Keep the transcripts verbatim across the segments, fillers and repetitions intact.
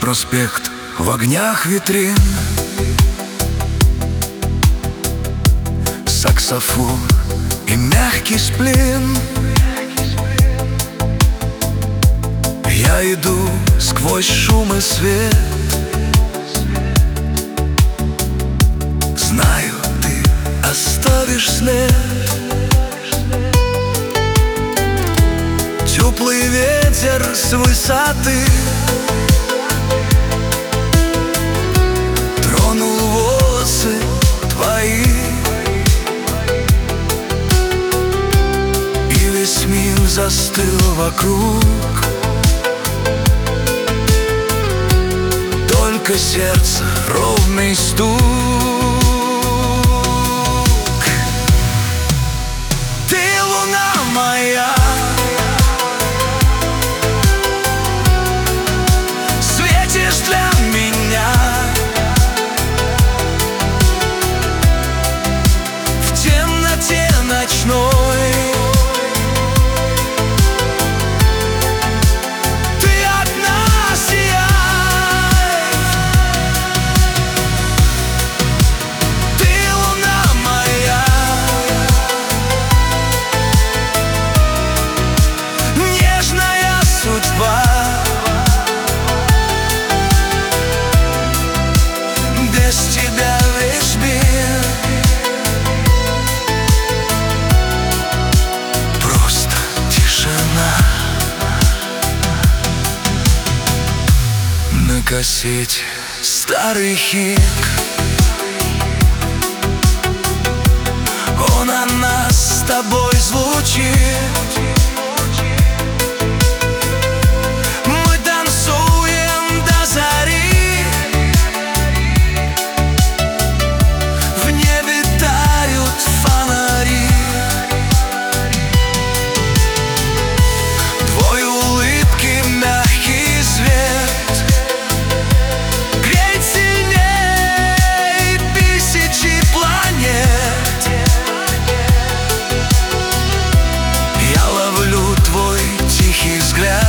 проспект в огнях витрин. Саксофон и мягкий сплин. Я иду сквозь шум и свет. Знаю, ты оставишь след. Теплый ветер с высоты тронул волосы твои, и весь мир застыл вокруг. Только сердце ровный стук. Ты луна моя, светишь для меня. В темноте ночной ты одна сияй. Ты луна моя, нежная судьба. Без тебя весь мир просто тишина. На кассете старый хит, он о нас с тобой звучит. Мы танцуем до зари. В небе тают фонари. Твой улыбки мягкий свет греет сильней тысячи планет. Я ловлю твой тихий взгляд,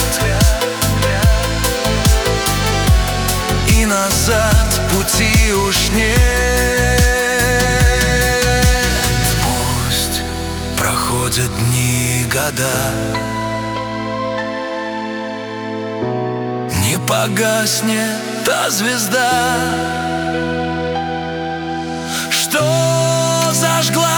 и назад пути уж нет. Пусть проходят дни и года, не погаснет та звезда, что зажгла